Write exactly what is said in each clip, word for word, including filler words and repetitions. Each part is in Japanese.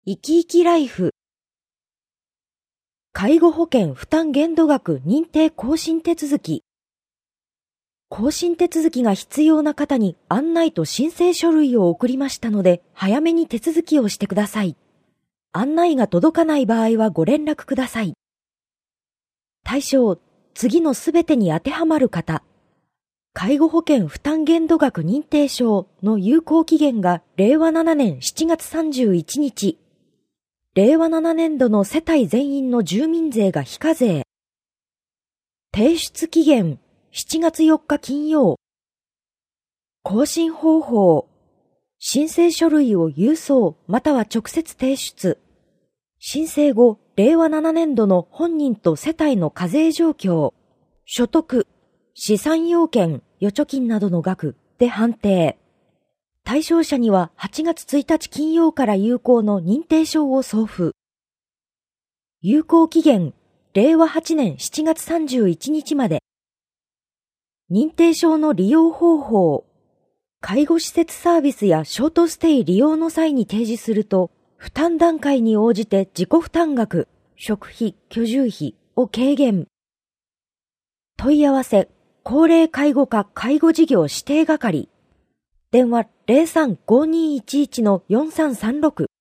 生き生きライフ。介護保険負担限度額認定更新手続き。更新手続きが必要な方に案内と申請書類を送りましたので、早めに手続きをしてください。案内が届かない場合はご連絡ください。対象、次のすべてに当てはまる方。介護保険負担限度額認定証の有効期限がれいわななねんしちがつさんじゅういちにち。れいわななねんどの世帯全員の住民税が非課税。提出期限しちがつよっか金曜。更新方法。申請書類を郵送または直接提出。申請後、れいわななねんどの本人と世帯の課税状況、所得、資産要件、預貯金などの額で判定。対象者にははちがつついたち金曜から有効の認定証を送付。有効期限、れいわはちねんしちがつさんじゅういちにちまで。認定証の利用方法。介護施設サービスやショートステイ利用の際に提示すると、負担段階に応じて自己負担額、食費、居住費を軽減。問い合わせ、高齢介護課介護事業指定係。電話 ゼロさん ごにいちいち よんさんさんろく。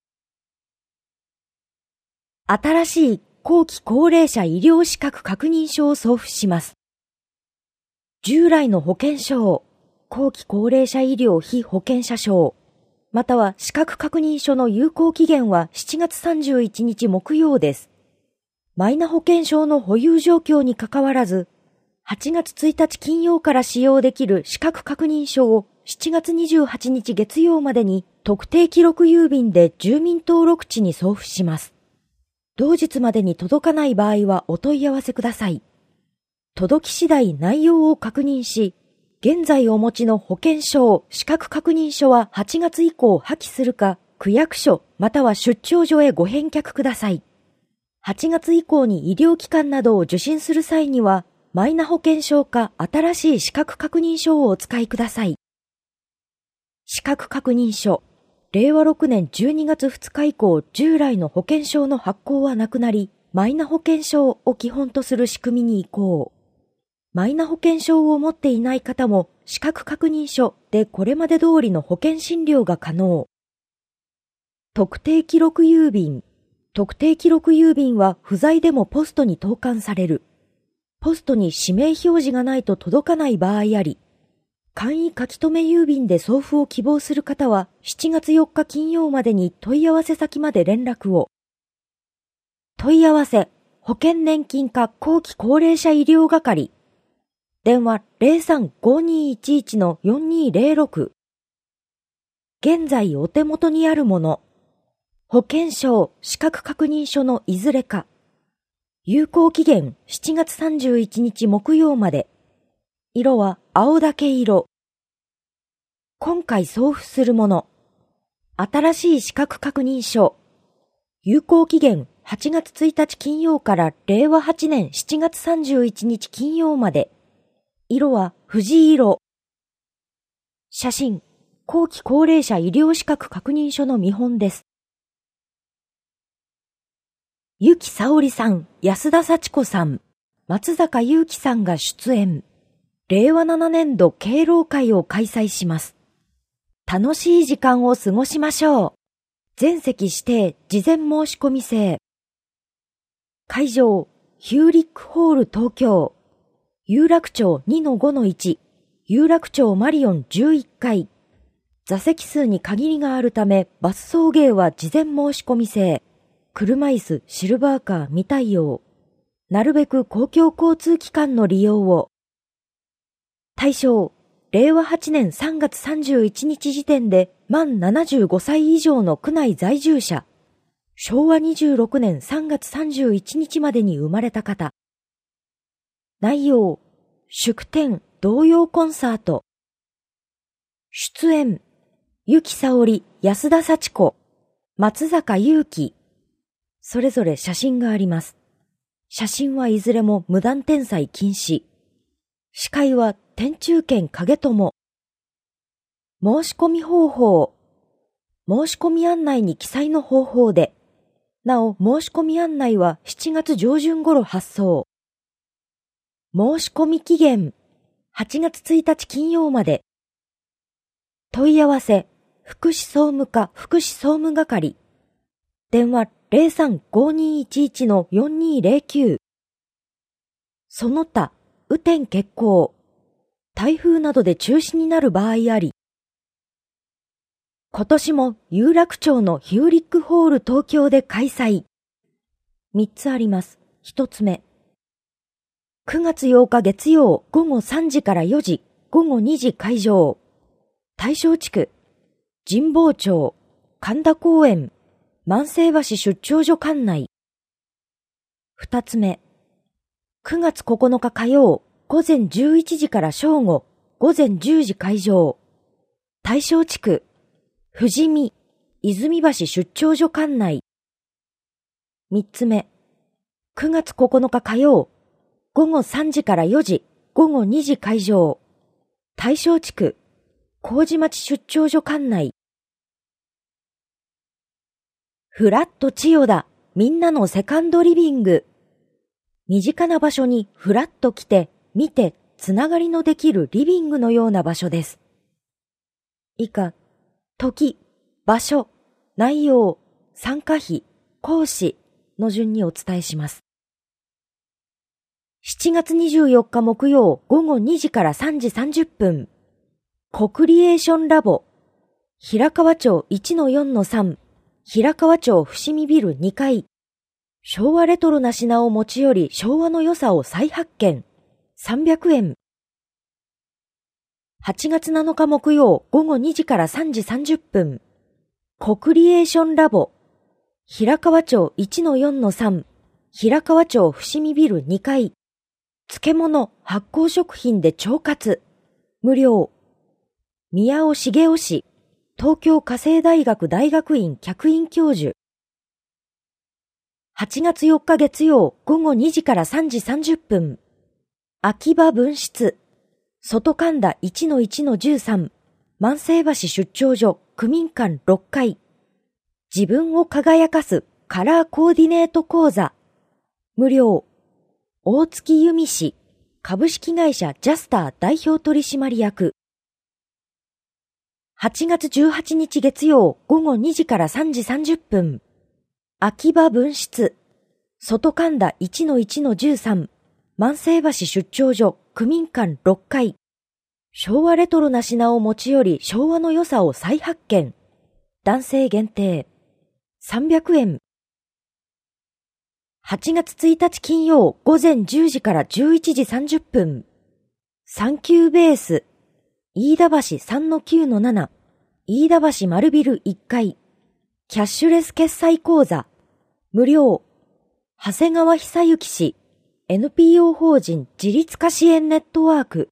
新しい後期高齢者医療資格確認書を送付します。従来の保険証、後期高齢者医療被保険者証、または資格確認書の有効期限はしちがつさんじゅういちにち木曜です。マイナ保険証の保有状況にかかわらず、はちがつついたち金曜から使用できる資格確認書をしちがつにじゅうはちにち月曜までに特定記録郵便で住民登録地に送付します。同日までに届かない場合はお問い合わせください。届き次第内容を確認し、現在お持ちの保険証、資格確認書ははちがつ以降破棄するか、区役所または出張所へご返却ください。はちがつ以降に医療機関などを受診する際には、マイナ保険証か新しい資格確認書をお使いください。資格確認書。れいわろくねんじゅうにがつふつか以降、従来の保険証の発行はなくなり、マイナ保険証を基本とする仕組みに移行。マイナ保険証を持っていない方も、資格確認書でこれまで通りの保険診療が可能。特定記録郵便。特定記録郵便は不在でもポストに投函される。ポストに氏名表示がないと届かない場合あり、簡易書留郵便で送付を希望する方はしちがつよっか金曜までに問い合わせ先まで連絡を。問い合わせ、保険年金課後期高齢者医療係。電話 ゼロさん ごにいちいち よんにゼロろく。現在お手元にあるもの。保険証、資格確認書のいずれか。有効期限しちがつさんじゅういちにち木曜まで。色は青竹色。今回送付するもの。新しい資格確認書。有効期限はちがつついたち金曜かられいわはちねんしちがつさんじゅういちにち金曜まで。色は藤色。写真。後期高齢者医療資格確認書の見本です。由紀さおりさん、安田幸子さん、松坂優希さんが出演。れいわななねんど敬老会を開催します。楽しい時間を過ごしましょう。全席指定、事前申し込み制。会場、ヒューリックホール東京。有楽町 にのごのいち、有楽町マリオンじゅういっかい。座席数に限りがあるため、バス送迎は事前申し込み制。車椅子、シルバーカー未対応。なるべく公共交通機関の利用を。対象、れいわはちねんさんがつさんじゅういちにち時点で満ななじゅうごさい以上の区内在住者。しょうわにじゅうろくねんさんがつさんじゅういちにちまでに生まれた方。内容、祝典、童謡コンサート。出演、由紀さおり、安田幸子、松坂優希。それぞれ写真があります。写真はいずれも無断転載禁止。司会は天中軒影友。申し込み方法。 申し込み案内に記載の方法で、なお申し込み案内はしちがつ上旬頃発送。申し込み期限、はちがつついたち金曜まで。問い合わせ、福祉総務課福祉総務係。電話 ゼロさん ごにいちいち よんにゼロきゅう。その他、雨天欠航。台風などで中止になる場合あり。今年も有楽町のヒューリックホール東京で開催。みっつあります。ひとつめ。くがつようか月曜ごごさんじからよじ、ごごにじ会場。大正地区、神保町、神田公園、万世橋出張所管内。二つ目。くがつここのか火曜、午前じゅういちじから正午、午前じゅうじ会場。大正地区、富士見、泉橋出張所管内。三つ目。くがつここのか火曜、ごごさんじからよじ、ごごにじ会場。大正地区、麹町出張所管内。フラット千代田、みんなのセカンドリビング。身近な場所にフラッと来て、見て、つながりのできるリビングのような場所です。以下、時、場所、内容、参加費、講師の順にお伝えします。しちがつにじゅうよっか木曜ごごにじからさんじさんじゅっぷん。コクリエーションラボ、平川町 いちのよんのさん、平川町伏見ビルにかい。昭和レトロな品を持ち寄り昭和の良さを再発見。さんびゃくえん。はちがつなのか木曜ごごにじからさんじさんじゅっぷん。コクリエーションラボ、平川町 いちのよんのさん、平川町伏見ビルにかい。漬物、発酵食品で腸活。無料。宮尾茂雄氏、東京家政大学大学院客員教授。はちがつよっか月曜ごごにじからさんじさんじゅっぷん。秋葉分室。外神田 いちのいちのじゅうさん。万世橋出張所区民館ろっかい。自分を輝かすカラーコーディネート講座。無料。大月由美氏、株式会社ジャスター代表取締役。はちがつじゅうはちにち月曜ごごにじからさんじさんじゅっぷん。秋葉分室。外神田 いちのいちのじゅうさん。万世橋出張所区民館ろっかい。昭和レトロな品を持ち寄り昭和の良さを再発見。男性限定。さんびゃくえん。はちがつついたち金曜午前じゅうじからじゅういちじさんじゅっぷん。サンキューベース。飯田橋 さんのきゅうのなな。飯田橋丸ビルいっかい。キャッシュレス決済口座。無料。長谷川久幸氏。エヌピーオー 法人自立化支援ネットワーク。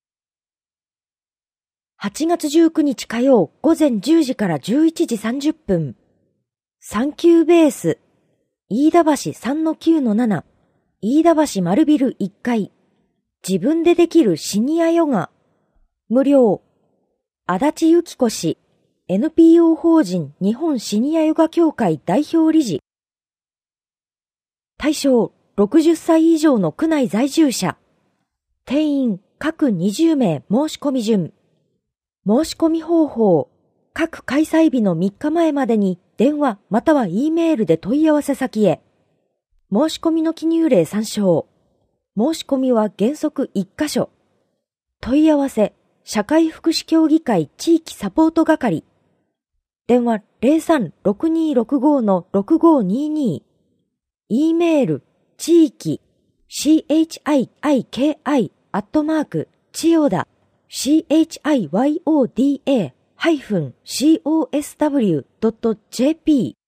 はちがつじゅうくにち火曜午前じゅうじからじゅういちじさんじゅっぷん。サンキューベース。飯田橋 さんのきゅうのなな。飯田橋丸ビルいっかい。自分でできるシニアヨガ。無料。足立由紀子氏。エヌピーオー 法人日本シニアヨガ協会代表理事。対象ろくじゅっさい以上の区内在住者。定員各にじゅうめい申し込み順。申し込み方法。各開催日のみっかまえまでに電話または E メールで問い合わせ先へ。申し込みの記入例参照。申し込みは原則いっかしょ。問い合わせ、社会福祉協議会地域サポート係。電話 ゼロさんろくにろくごのろくごにに。E メール、地域、チヨダ、アットマーク、千代田、チヨダ、ハイフン、コスダブリュードットジェーピー